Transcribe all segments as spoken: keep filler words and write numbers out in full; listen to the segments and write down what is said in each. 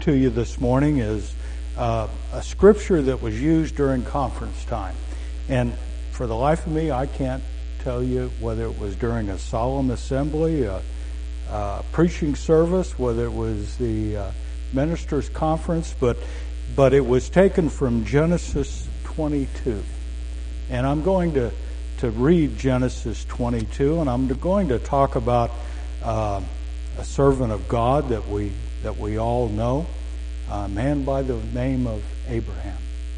to you this morning is uh, a scripture that was used during conference time. And for the life of me, I can't tell you whether it was during a solemn assembly, a, a preaching service, whether it was the uh, ministers' conference, but but it was taken from Genesis twenty-two. And I'm going to, to read Genesis twenty-two, and I'm going to talk about uh, a servant of God that we that we all know, a man by the name of Abraham.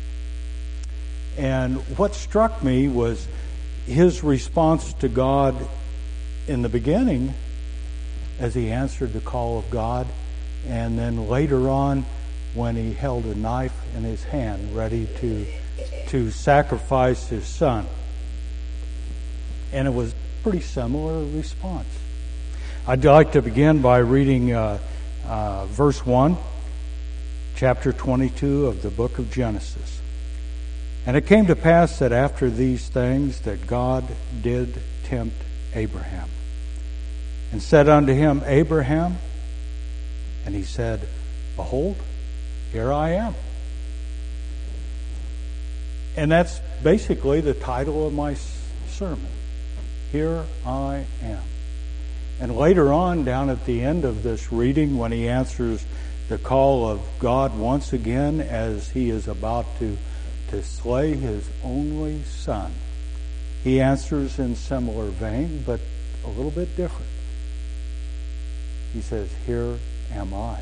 And what struck me was his response to God in the beginning as he answered the call of God, and then later on when he held a knife in his hand ready to to sacrifice his son. And it was a pretty similar response. I'd like to begin by reading uh, uh, verse one, chapter twenty-two of the book of Genesis. And it came to pass that after these things that God did tempt Abraham, and said unto him, Abraham, and he said, Behold, here I am. And that's basically the title of my sermon. Here I am. And later on, down at the end of this reading, when he answers the call of God once again as he is about to, to slay his only son, he answers in similar vein, but a little bit different. He says, Here am I.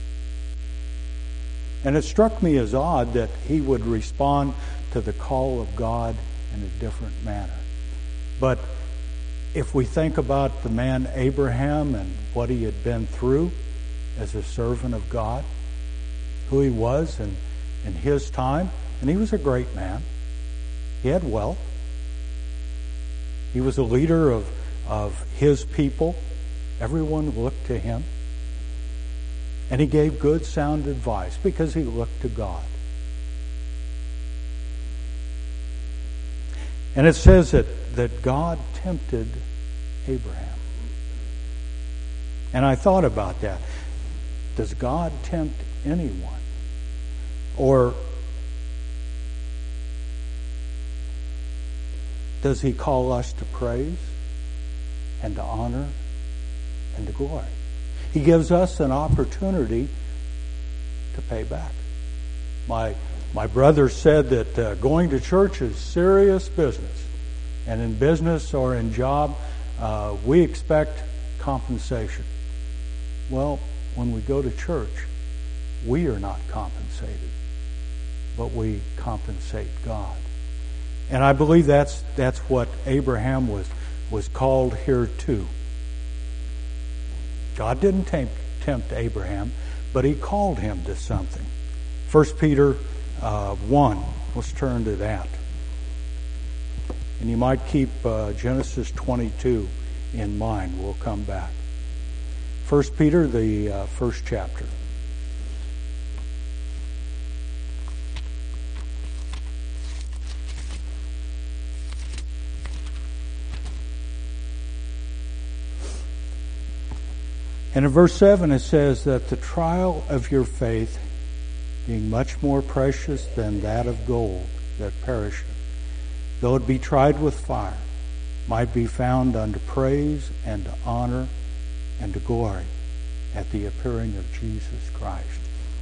And it struck me as odd that he would respond to the call of God in a different manner. But if we think about the man Abraham and what he had been through as a servant of God, who he was in, in his time, and he was a great man. He had wealth. He was a leader of, of his people. Everyone looked to him. And he gave good, sound advice because he looked to God. And it says that, that God tempted Abraham. And I thought about that. Does God tempt anyone? Or does he call us to praise and to honor and to glory? He gives us an opportunity to pay back. My my brother said that uh, going to church is serious business. And in business or in job, uh, we expect compensation. Well, when we go to church, we are not compensated, but we compensate God. And I believe that's that's what Abraham was, was called here to. God didn't tempt, tempt Abraham, but he called him to something. First Peter uh, one, let's turn to that. And you might keep uh, Genesis twenty-two in mind. We'll come back. First Peter, the uh, first chapter. And in verse seven it says that the trial of your faith, being much more precious than that of gold that perisheth, though it be tried with fire, might be found unto praise and to honor and to glory at the appearing of Jesus Christ.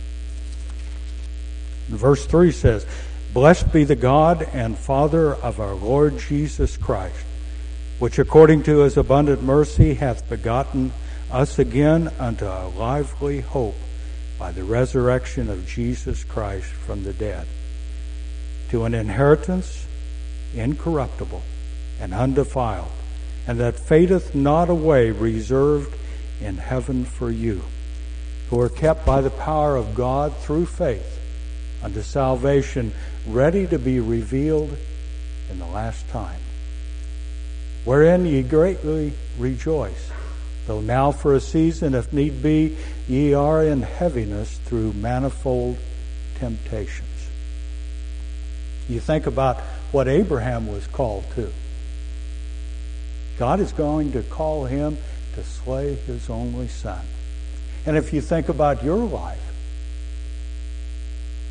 And verse three says, Blessed be the God and Father of our Lord Jesus Christ, which according to his abundant mercy hath begotten us again unto a lively hope by the resurrection of Jesus Christ from the dead, to an inheritance incorruptible and undefiled, and that fadeth not away, reserved in heaven for you, who are kept by the power of God through faith unto salvation, ready to be revealed in the last time, wherein ye greatly rejoice, though now for a season, if need be, ye are in heaviness through manifold temptations. You think about what Abraham was called to. God is going to call him to slay his only son. And if you think about your life,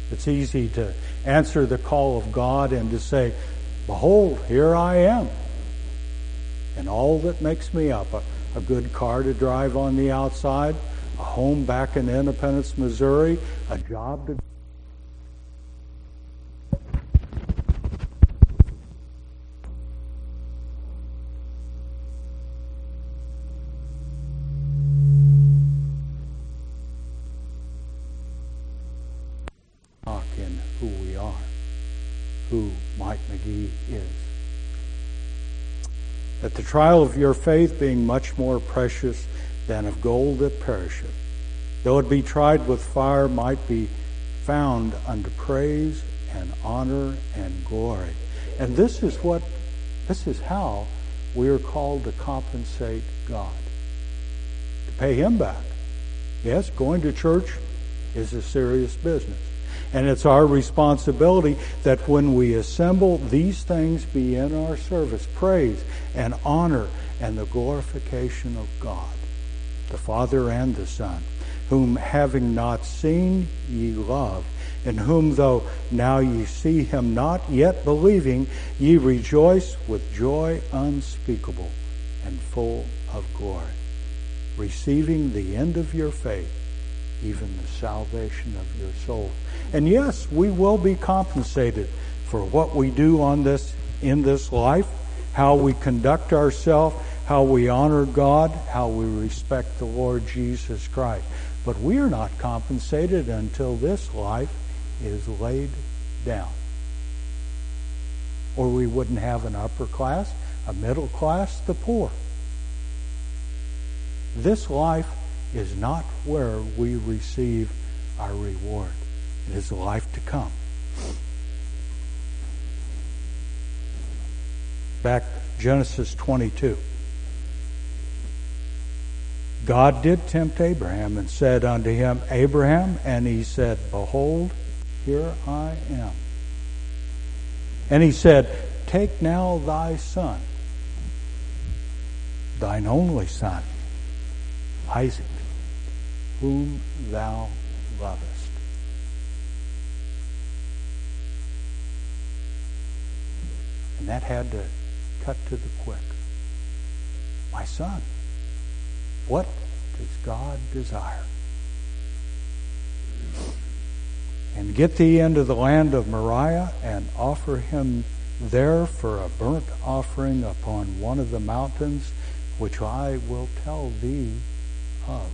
It's easy to answer the call of God and to say, behold, here I am. And all that makes me up, a, a good car to drive on the outside, a home back in Independence, Missouri, a job to in who we are, who Mike McGee is. That the trial of your faith being much more precious than of gold that perisheth, though it be tried with fire, might be found unto praise and honor and glory. And this is what, this is how we are called to compensate God, to pay Him back. Yes, going to church is a serious business. And it's our responsibility that when we assemble, these things be in our service, praise and honor and the glorification of God, the Father and the Son, whom having not seen ye love, in whom though now ye see Him not, yet believing, ye rejoice with joy unspeakable and full of glory, receiving the end of your faith, even the salvation of your soul. And yes, we will be compensated for what we do on this in this life, how we conduct ourselves, how we honor God, how we respect the Lord Jesus Christ. But we are not compensated until this life is laid down. Or we wouldn't have an upper class, a middle class, the poor. This life is not where we receive our reward. It is the life to come. Back Genesis twenty-two. God did tempt Abraham and said unto him, Abraham, and he said, behold, here I am. And he said, take now thy son, thine only son, Isaac, whom thou lovest. And that had to cut to the quick. My son, what does God desire? And get thee into the land of Moriah and offer him there for a burnt offering upon one of the mountains which I will tell thee of.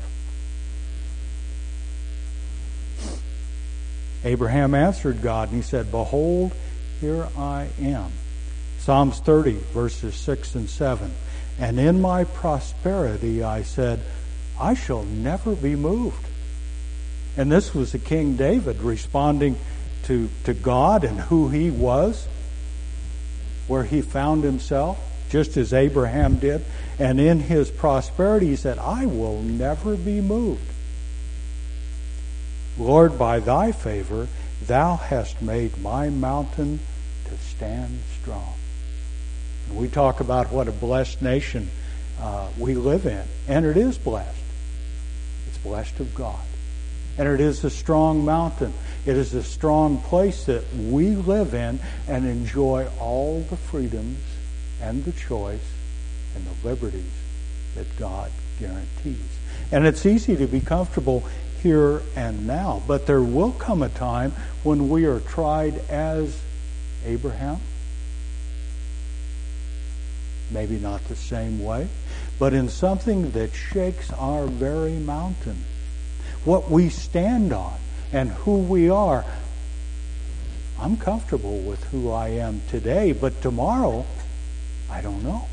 Abraham answered God and he said, behold, here I am. Psalms thirty, verses six and seven. And in my prosperity I said, I shall never be moved. And this was the King David responding to, to God and who he was, where he found himself, just as Abraham did. And in his prosperity he said, I will never be moved. Lord, by thy favor, thou hast made my mountain to stand strong. And we talk about what a blessed nation uh, we live in. And it is blessed. It's blessed of God. And it is a strong mountain. It is a strong place that we live in and enjoy all the freedoms and the choice and the liberties that God guarantees. And it's easy to be comfortable here and now, but there will come a time when we are tried as Abraham. Maybe not the same way, but in something that shakes our very mountain. What we stand on and who we are. I'm comfortable with who I am today, but tomorrow, I don't know.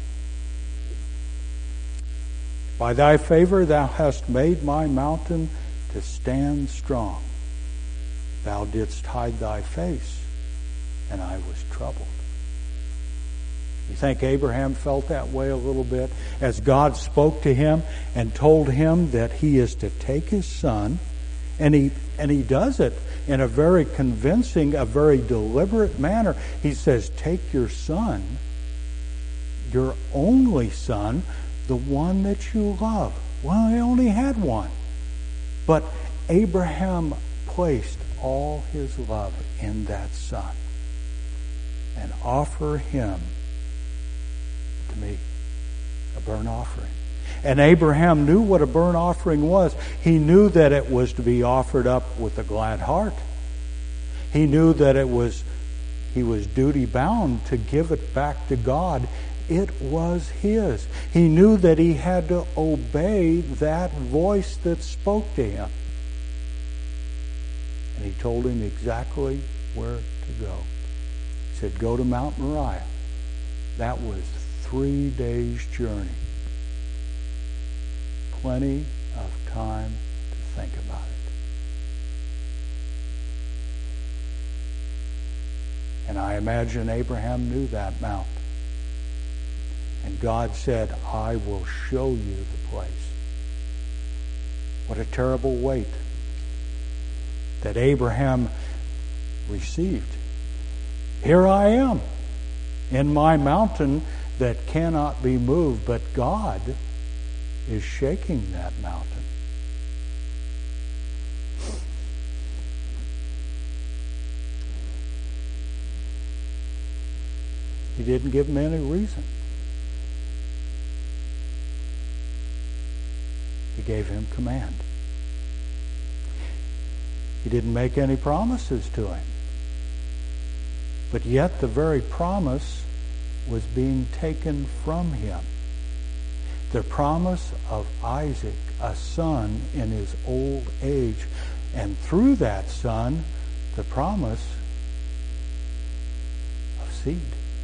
By thy favor thou hast made my mountain to stand strong. Thou didst hide thy face, and I was troubled. You think Abraham felt that way a little bit as God spoke to him and told him that he is to take his son, and he and he does it in a very convincing, a very deliberate manner. He says, take your son, your only son, the one that you love. Well, he only had one. But Abraham placed all his love in that son and offer him to me, a burnt offering. And Abraham knew what a burnt offering was. He knew that it was to be offered up with a glad heart. He knew that it was he was duty bound to give it back to God. It was his. He knew that he had to obey that voice that spoke to him. And he told him exactly where to go. He said, go to Mount Moriah. That was three days' journey. Plenty of time to think about it. And I imagine Abraham knew that mount. And God said, I will show you the place. What a terrible weight that Abraham received. Here I am in my mountain that cannot be moved, but God is shaking that mountain. He didn't give him any reason. He gave him command. He didn't make any promises to him. But yet the very promise was being taken from him. The promise of Isaac, a son in his old age, and through that son, the promise of seed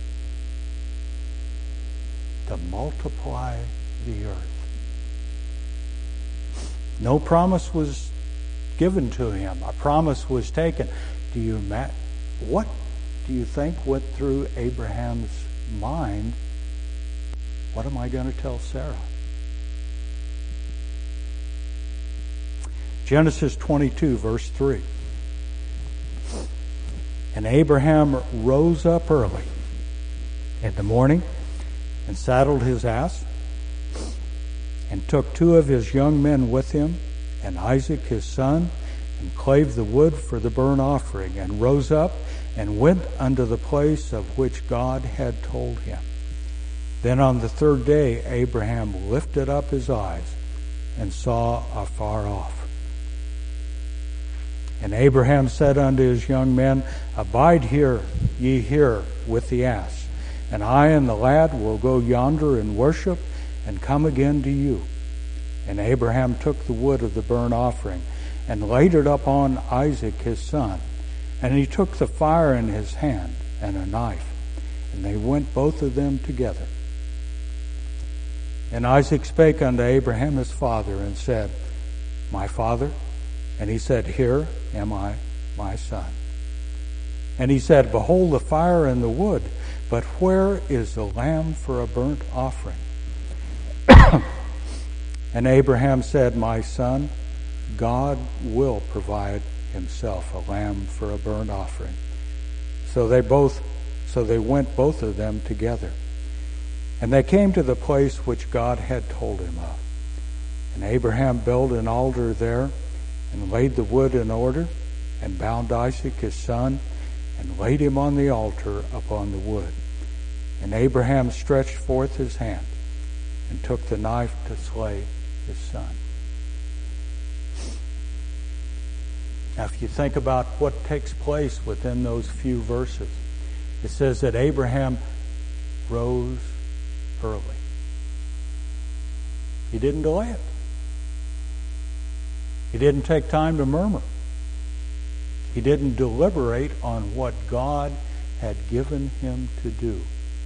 to multiply the earth. No promise was given to him. A promise was taken. Do you ma- what do you think went through Abraham's mind? What am I going to tell Sarah? Genesis twenty-two, verse three. And Abraham rose up early in the morning and saddled his ass and took two of his young men with him and Isaac his son and clave the wood for the burnt offering and rose up and went unto the place of which God had told him. Then on the third day Abraham lifted up his eyes and saw afar off. And Abraham said unto his young men, Abide here, ye here, with the ass, and I and the lad will go yonder and worship, and come again to you. And Abraham took the wood of the burnt offering, and laid it upon Isaac his son. And he took the fire in his hand, and a knife, and they went both of them together. And Isaac spake unto Abraham his father, and said, My father? And he said, Here am I, my son. And he said, Behold the fire and the wood, but where is the lamb for a burnt offering? And Abraham said, My son, God will provide himself a lamb for a burnt offering. So they both, so they went both of them together. And they came to the place which God had told him of. And Abraham built an altar there, and laid the wood in order, and bound Isaac his son, and laid him on the altar upon the wood. And Abraham stretched forth his hand, and took the knife to slay his son. Now, if you think about what takes place within those few verses, it says that Abraham rose early. He didn't delay it. He didn't take time to murmur. He didn't deliberate on what God had given him to do.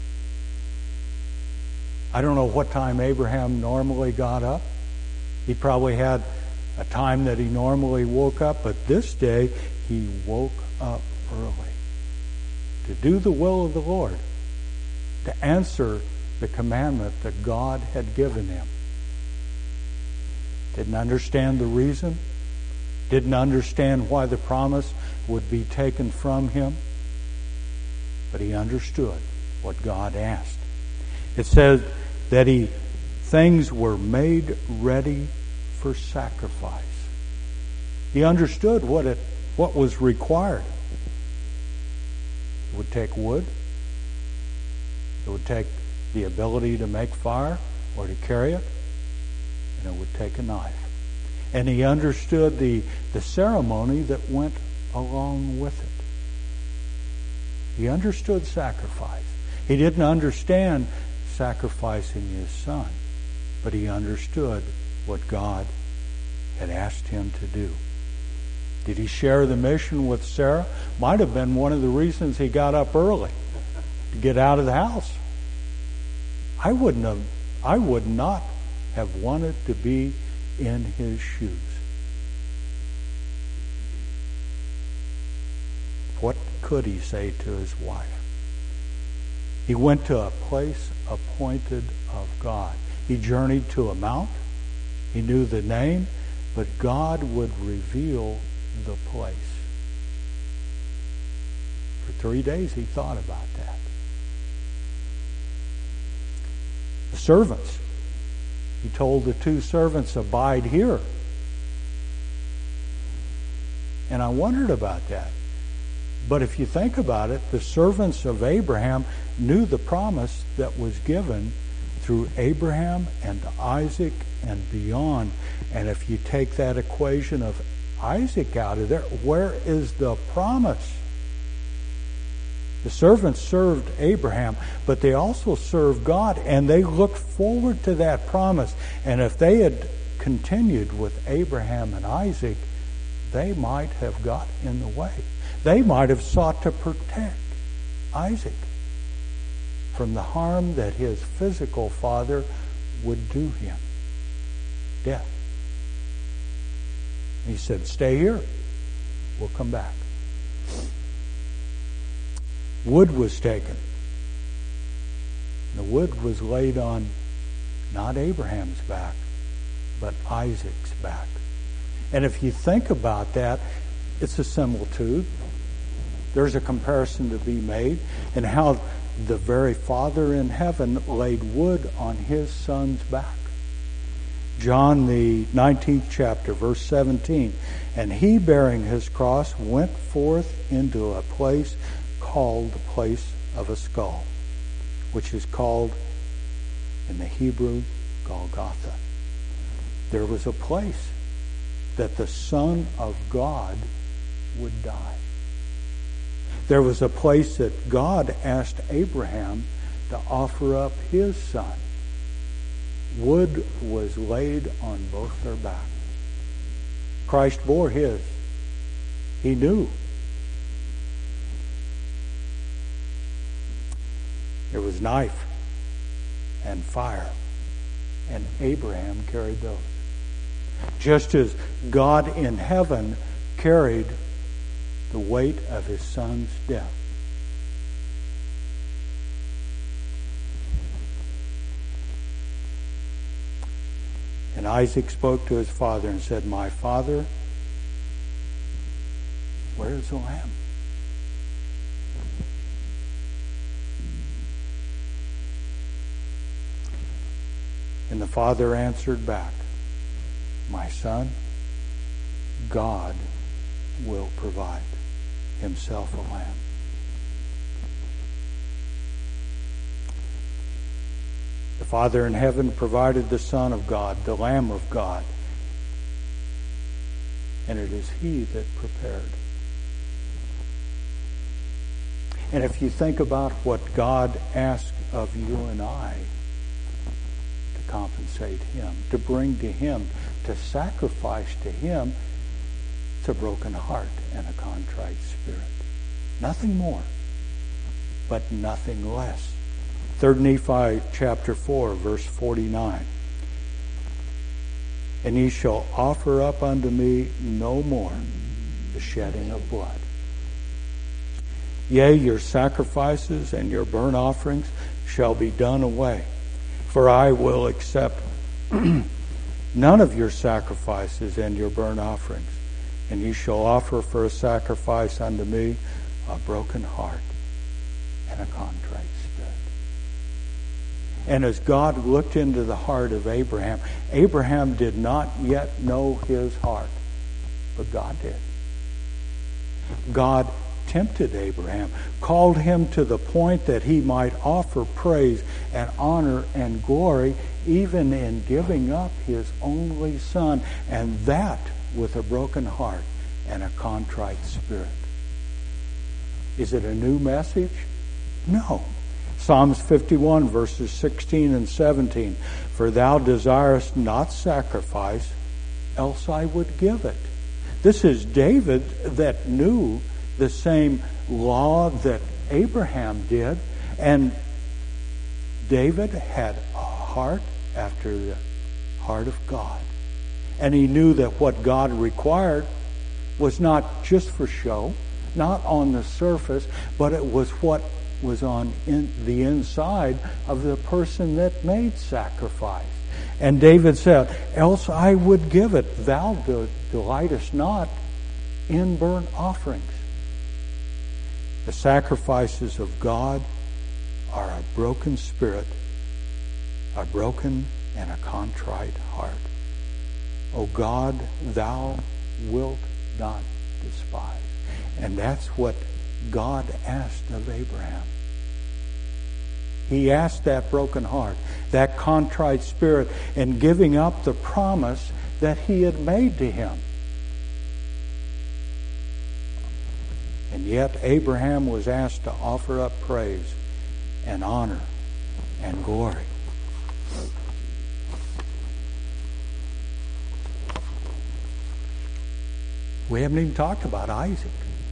I don't know what time Abraham normally got up. He probably had a time that he normally woke up, but this day he woke up early to do the will of the Lord, to answer the commandment that God had given him. Didn't understand the reason, didn't understand why the promise would be taken from him, but he understood what God asked. It says that he things were made ready for sacrifice. He understood what it what was required. It would take wood. It would take the ability to make fire or to carry it. And it would take a knife. And he understood the, the ceremony that went along with it. He understood sacrifice. He didn't understand sacrificing his son, but he understood what God had asked him to do. Did he share the mission with Sarah? Might have been one of the reasons he got up early to get out of the house. I wouldn't have, I would not have wanted to be in his shoes. What could he say to his wife? He went to a place appointed of God. He journeyed to a mount. He knew the name, but God would reveal the place. For three days he thought about that. The servants. He told the two servants, abide here. And I wondered about that. But if you think about it, the servants of Abraham knew the promise that was given through Abraham and Isaac and beyond. And if you take that equation of Isaac out of there, where is the promise? The servants served Abraham, but they also served God, and they looked forward to that promise. And if they had continued with Abraham and Isaac, they might have got in the way. They might have sought to protect Isaac from the harm that his physical father would do him. Death. He said, stay here. We'll come back. Wood was taken. The wood was laid on not Abraham's back, but Isaac's back. And if you think about that, it's a similitude. There's a comparison to be made, and how the very Father in heaven laid wood on his son's back. John, the nineteenth chapter, verse seventeen. And he, bearing his cross, went forth into a place called the place of a skull, which is called in the Hebrew Golgotha. There was a place that the Son of God would die. There was a place that God asked Abraham to offer up his son. Wood was laid on both their backs. Christ bore his. He knew. There was knife and fire, and Abraham carried those. Just as God in heaven carried the weight of his son's death. And Isaac spoke to his father and said, my father, where is the lamb? And the father answered back, my son, God will provide himself a lamb. The Father in heaven provided the Son of God, the Lamb of God. And it is he that prepared. And if you think about what God asks of you and I, to compensate him, to bring to him, to sacrifice to him, it's a broken heart and a contrite spirit. Nothing more, but nothing less. Third Nephi chapter four, verse forty-nine. And ye shall offer up unto me no more the shedding of blood. Yea, your sacrifices and your burnt offerings shall be done away. For I will accept none of your sacrifices and your burnt offerings. And ye shall offer for a sacrifice unto me a broken heart and a contrite spirit. And as God looked into the heart of Abraham, Abraham did not yet know his heart, but God did. God tempted Abraham, called him to the point that he might offer praise and honor and glory, even in giving up his only son, and that with a broken heart and a contrite spirit. Is it a new message? No. Psalms fifty-one, verses sixteen and seventeen. For thou desirest not sacrifice, else I would give it. This is David that knew the same law that Abraham did, and David had a heart after the heart of God. And he knew that what God required was not just for show, not on the surface, but it was what was on in the inside of the person that made sacrifice. And David said, else I would give it. Thou delightest not in burnt offerings. The sacrifices of God are a broken spirit, a broken and a contrite heart. O God, thou wilt not despise. And that's what God asked of Abraham. He asked that broken heart, that contrite spirit, and giving up the promise that he had made to him. And yet Abraham was asked to offer up praise and honor and glory. We haven't even talked about Isaac.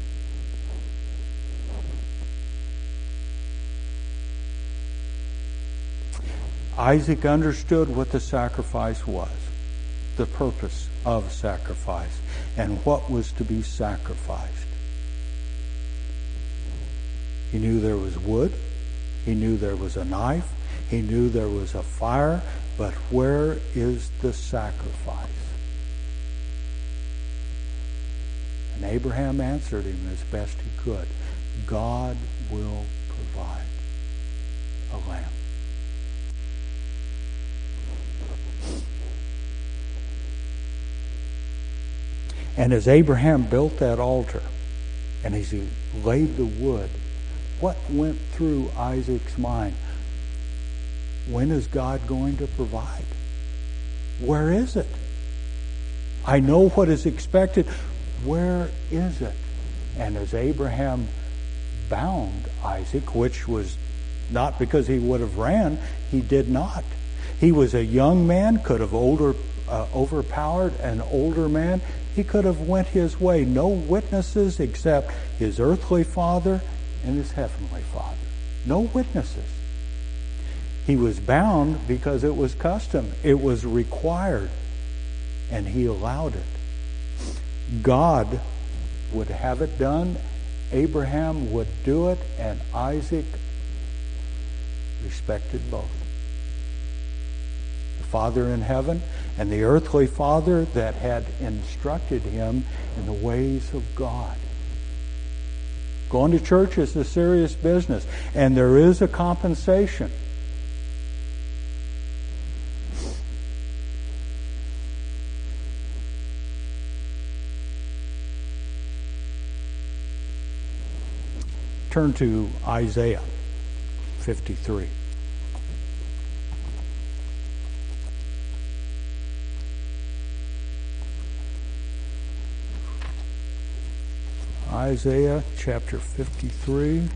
Isaac understood what the sacrifice was, the purpose of sacrifice, and what was to be sacrificed. He knew there was wood. He knew there was a knife. He knew there was a fire. But where is the sacrifice? And Abraham answered him as best he could. God will provide a lamb. And as Abraham built that altar, and as he laid the wood, what went through Isaac's mind? When is God going to provide? Where is it? I know what is expected. Where is it? And as Abraham bound Isaac, which was not because he would have ran, he did not. He was a young man, could have older, uh, overpowered an older man. He could have went his way. No witnesses except his earthly father and his heavenly Father. No witnesses. He was bound because it was custom. It was required. And he allowed it. God would have it done. Abraham would do it. And Isaac respected both. The Father in heaven and the earthly father that had instructed him in the ways of God. Going to church is a serious business, and there is a compensation. Turn to Isaiah fifty-three. Isaiah chapter fifty-three.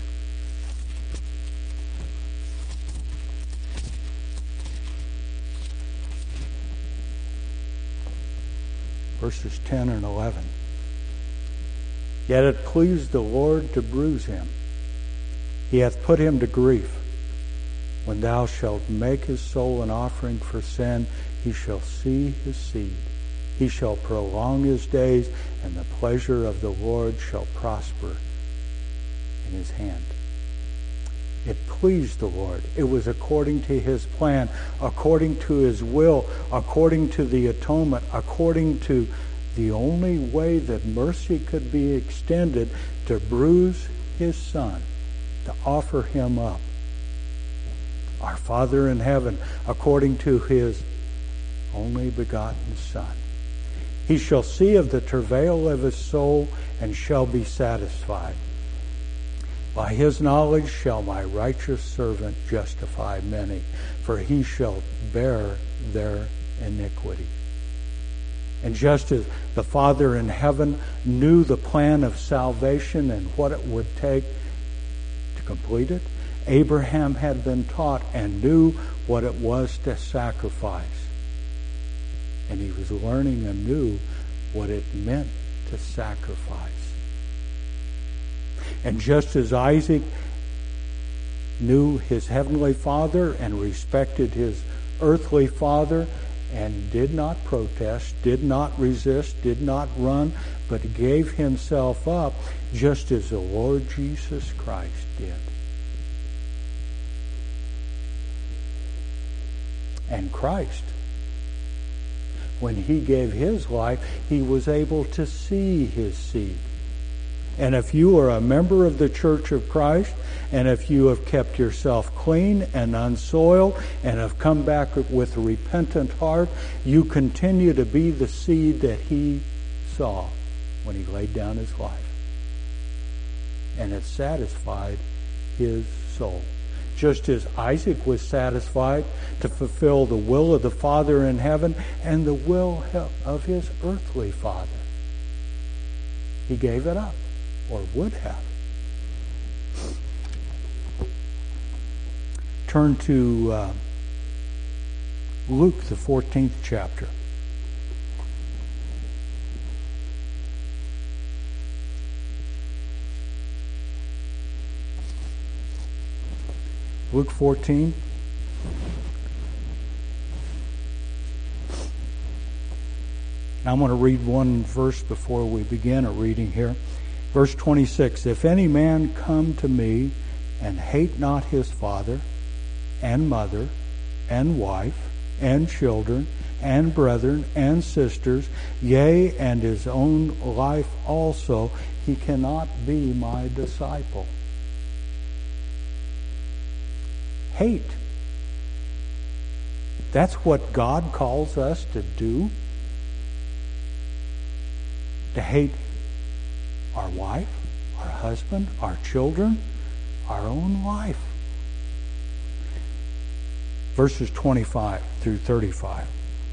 Verses ten and eleven. Yet it pleased the Lord to bruise him. He hath put him to grief. When thou shalt make his soul an offering for sin, he shall see his seed. He shall prolong his days, and the pleasure of the Lord shall prosper in his hand. It pleased the Lord. It was according to his plan, according to his will, according to the atonement, according to the only way that mercy could be extended, to bruise his son, to offer him up. Our Father in heaven, according to his only begotten Son. He shall see of the travail of his soul and shall be satisfied. By his knowledge shall my righteous servant justify many, for he shall bear their iniquity. And just as the Father in heaven knew the plan of salvation and what it would take to complete it, Abraham had been taught and knew what it was to sacrifice. And he was learning anew what it meant to sacrifice. And just as Isaac knew his heavenly father and respected his earthly father and did not protest, did not resist, did not run, but gave himself up, just as the Lord Jesus Christ did. And Christ, when he gave his life, he was able to see his seed. And if you are a member of the Church of Christ, and if you have kept yourself clean and unsoiled, and have come back with a repentant heart, you continue to be the seed that he saw when he laid down his life. And it satisfied his soul. Just as Isaac was satisfied to fulfill the will of the Father in heaven and the will of his earthly father. He gave it up, or would have. Turn to uh, Luke, the fourteenth chapter. Luke fourteen. I'm going to read one verse before we begin a reading here. Verse twenty-six, if any man come to me and hate not his father and mother and wife and children and brethren and sisters, yea, and his own life also, he cannot be my disciple. Hate. That's what God calls us to do. To hate our wife, our husband, our children, our own life. Verses twenty-five through thirty-five.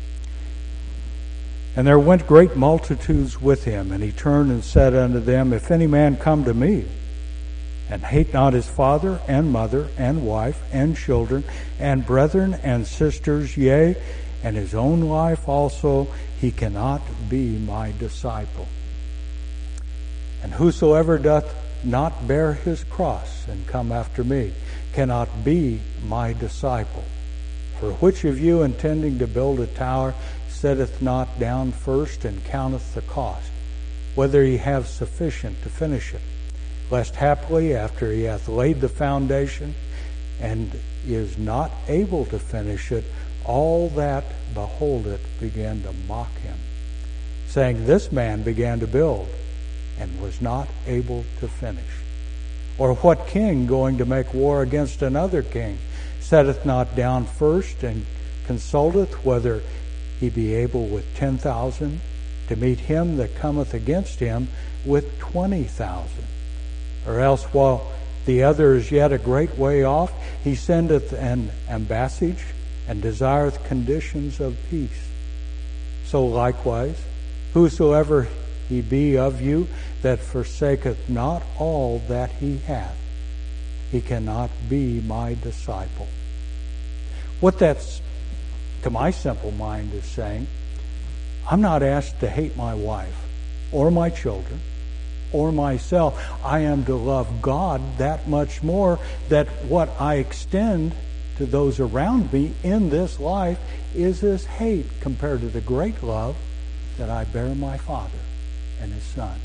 And there went great multitudes with him, and he turned and said unto them, if any man come to me, and hate not his father and mother and wife and children and brethren and sisters, yea, and his own life also, he cannot be my disciple. And whosoever doth not bear his cross and come after me cannot be my disciple. For which of you, intending to build a tower, setteth not down first and counteth the cost, whether he have sufficient to finish it? Lest haply, after he hath laid the foundation, and is not able to finish it, all that behold it began to mock him, saying, this man began to build, and was not able to finish. Or what king, going to make war against another king, setteth not down first, and consulteth whether he be able with ten thousand to meet him that cometh against him with twenty thousand? Or else, while the other is yet a great way off, he sendeth an ambassage, and desireth conditions of peace. So likewise, whosoever he be of you that forsaketh not all that he hath, he cannot be my disciple. What that's, to my simple mind, is saying, I'm not asked to hate my wife, or my children, or myself. I am to love God that much more, that what I extend to those around me in this life is as hate compared to the great love that I bear my Father and his Son.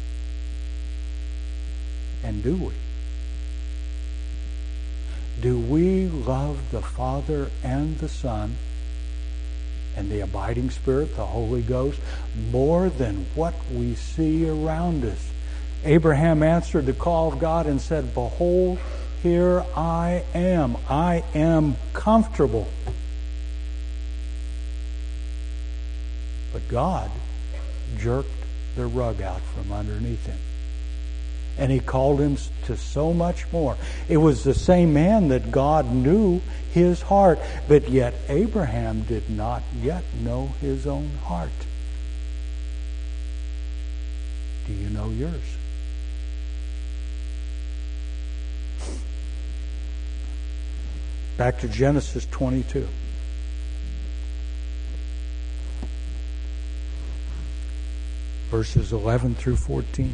And do we? Do we love the Father and the Son and the abiding Spirit, the Holy Ghost, more than what we see around us? Abraham answered the call of God and said, behold, here I am. I am comfortable. But God jerked the rug out from underneath him. And he called him to so much more. It was the same man that God knew his heart, but yet Abraham did not yet know his own heart. Do you know yours? Back to Genesis twenty-two. Verses eleven through fourteen.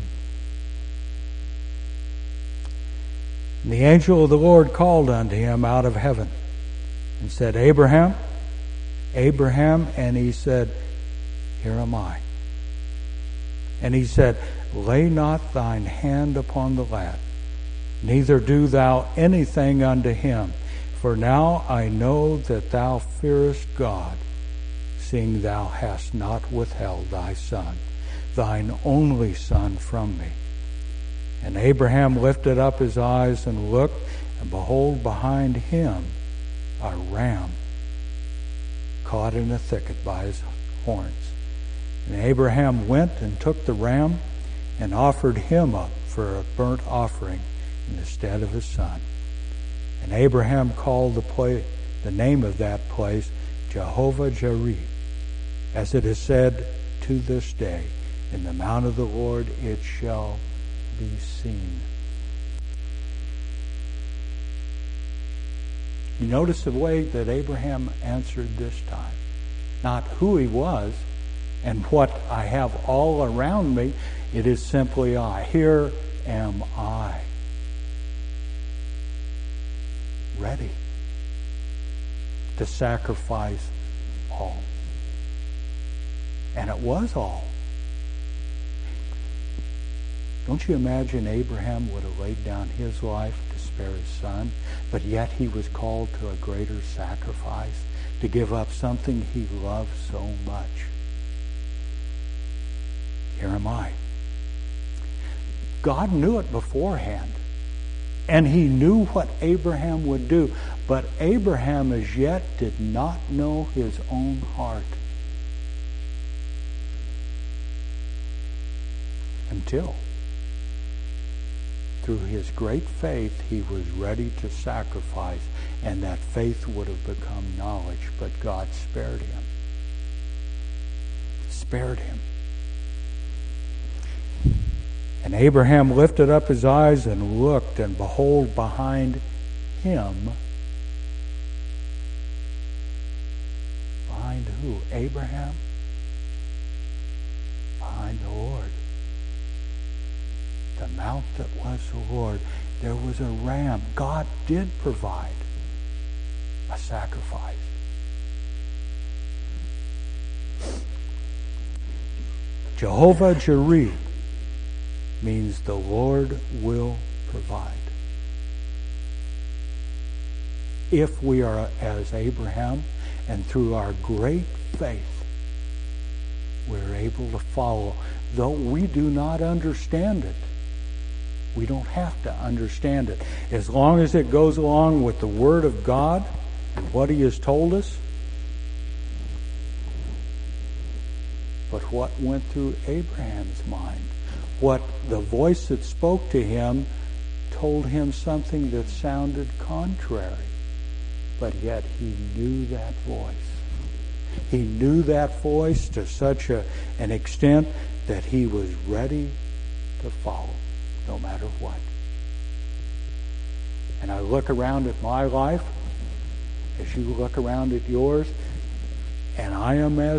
And the angel of the Lord called unto him out of heaven and said, Abraham, Abraham, and he said, Here am I. And he said, Lay not thine hand upon the lad, neither do thou anything unto him. For now I know that thou fearest God, seeing thou hast not withheld thy son, thine only son, from me. And Abraham lifted up his eyes and looked, and behold, behind him a ram caught in a thicket by his horns. And Abraham went and took the ram and offered him up for a burnt offering in the stead of his son. And Abraham called the place, the name of that place, Jehovah Jireh, as it is said to this day, In the mount of the Lord it shall be seen. You notice the way that Abraham answered this time. Not who he was and what I have all around me. It is simply I. Here am I. Ready to sacrifice all. And it was all. Don't you imagine Abraham would have laid down his life to spare his son, but yet he was called to a greater sacrifice, to give up something he loved so much. Here am I. God knew it beforehand, and he knew what Abraham would do, but Abraham as yet did not know his own heart. Until through his great faith, he was ready to sacrifice, and that faith would have become knowledge, but God spared him. Spared him. And Abraham lifted up his eyes and looked, and behold, behind him, behind who? Abraham? Behind the Lord. The mount that was the Lord. There was a ram. God did provide a sacrifice. Jehovah Jireh means the Lord will provide. If we are as Abraham, and through our great faith, we're able to follow, though we do not understand it. We don't have to understand it. As long as it goes along with the Word of God and what He has told us. But what went through Abraham's mind? What the voice that spoke to him told him something that sounded contrary. But yet he knew that voice. He knew that voice to such a, an extent that he was ready to follow, no matter what. And I look around at my life, as you look around at yours, and I am as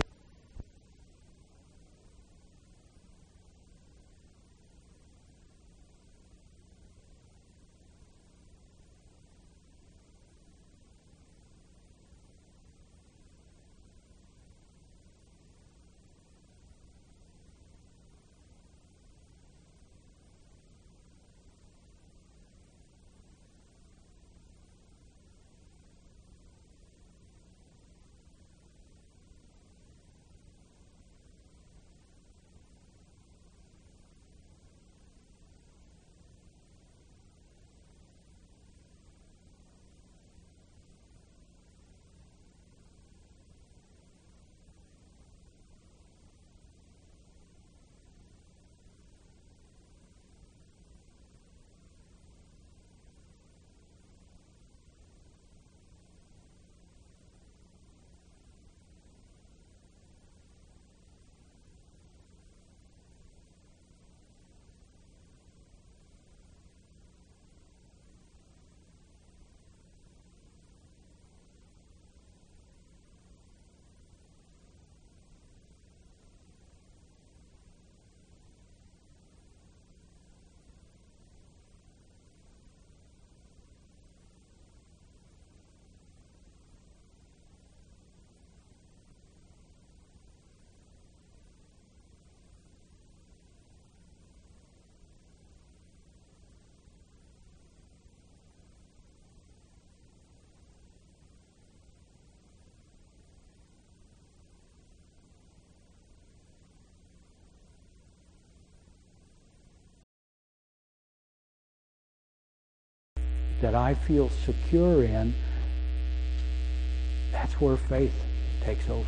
that I feel secure in, that's where faith takes over.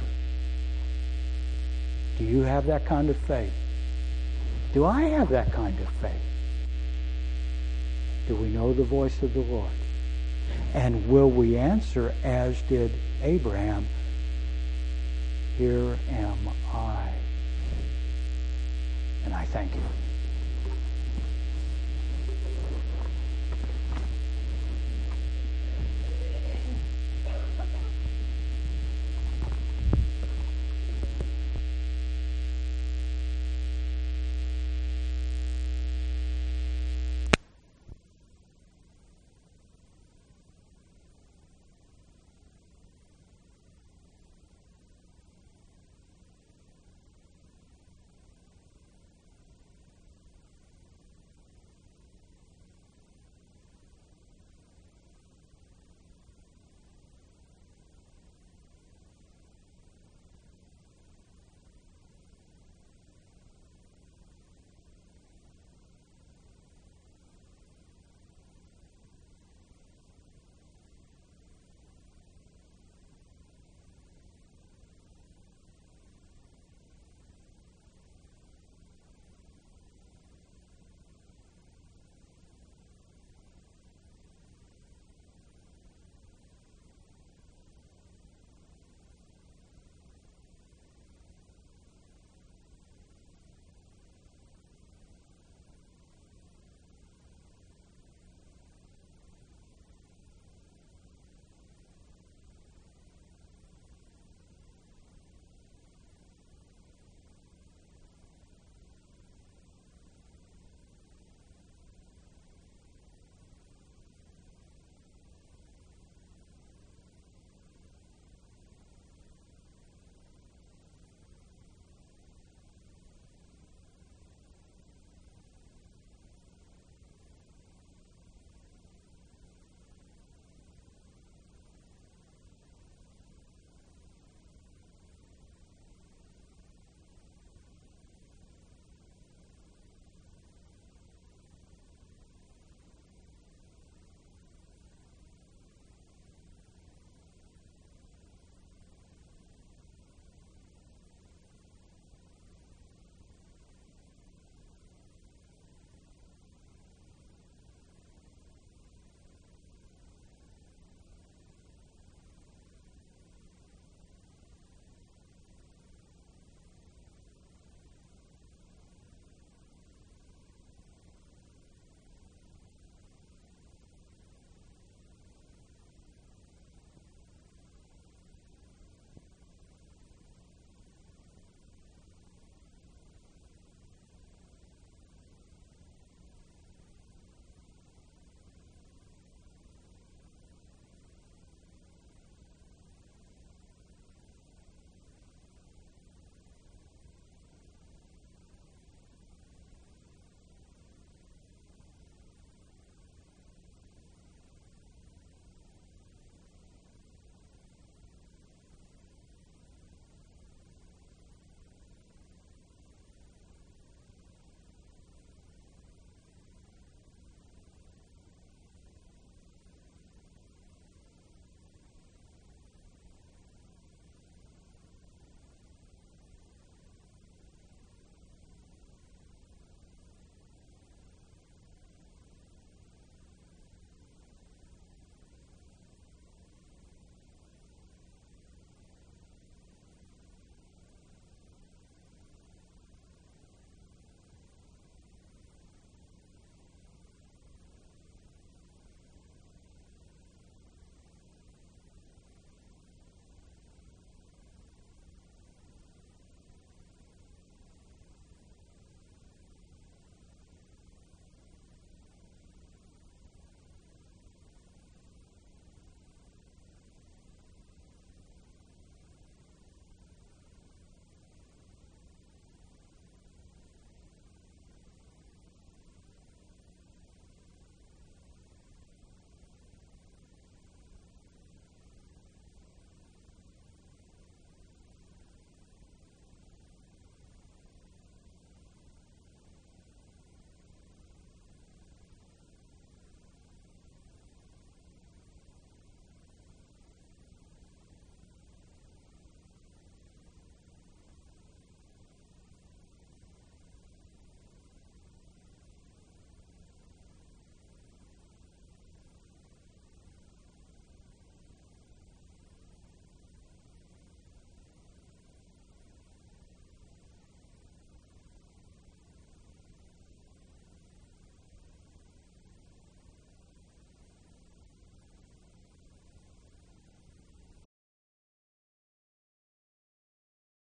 Do you have that kind of faith? Do I have that kind of faith? Do we know the voice of the Lord? And will we answer as did Abraham, "Here am I"? And I thank you.